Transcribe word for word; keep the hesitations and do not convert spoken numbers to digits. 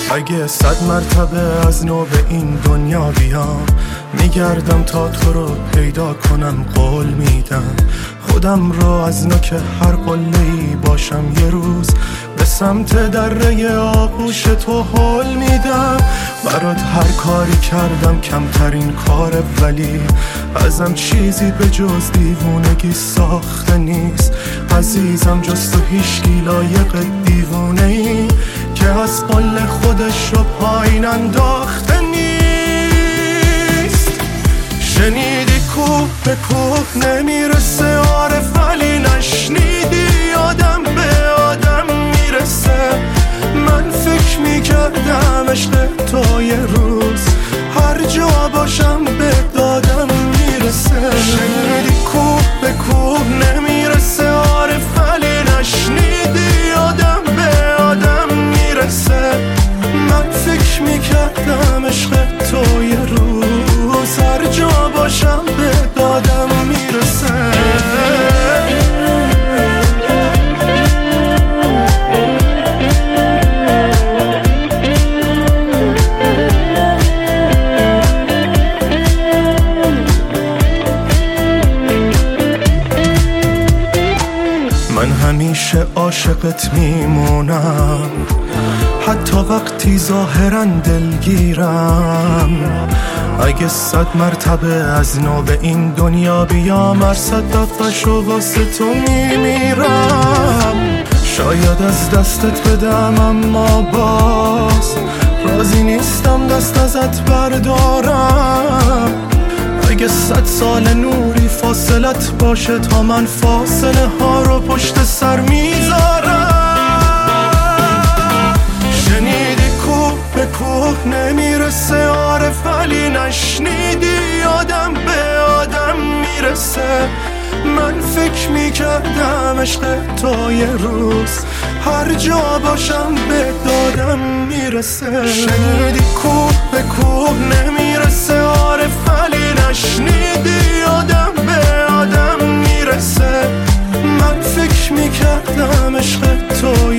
اگه صد مرتبه از نو به این دنیا بیام، میگردم تا تو رو پیدا کنم. قول میدم خودم رو از نوک هر قله‌ای باشم. یه روز به سمت دره آغوش تو هل میدم. برات هر کاری کردم کمترین کاره، ولی ازم چیزی به جز دیوونگی ساخته نیست. عزیزم جز تو هیچکی لایق دیوونه ای که از قل خودش رو پایین انداخته نیست. شنیدی کوه به کوه نمیرسه عارف، ولی نشنیدی آدم به آدم میرسه. من فکر میکردم عشق تو یه روز هر جا باشم به دادم میرسه. شنیدی کوه به کوه نمیرسه عارف، ولی نشنیدی آدم به آدم میرسه. من فکر میکردم عشق تو یه روز هر جا باشم به دادم میرسه. من همیشه عاشقت میمونم، حتی وقتی ظاهرا دلگیرم. اگه صد مرتبه از نو به این دنیا بیام، هر صد دفعه‌شو واسه تو میمیرم. شاید از دستت بدم اما باز راضی نیستم دست ازت بردارم. اگه صد سال نوری فاصلت باشه تا من فاصله ها رو پشت سر میذارم. شنیدی کوه به کوه نمیرسه عارف، ولی نشنیدی آدم به آدم میرسه. من فکر میکردم عشق تو یه روز هر جا باشم به دادم میرسه. شنیدی کوه به کوه نمیرسه عارف، ولی نشنیدی آدم به آدم میرسه. من فکر میکردم عشق تو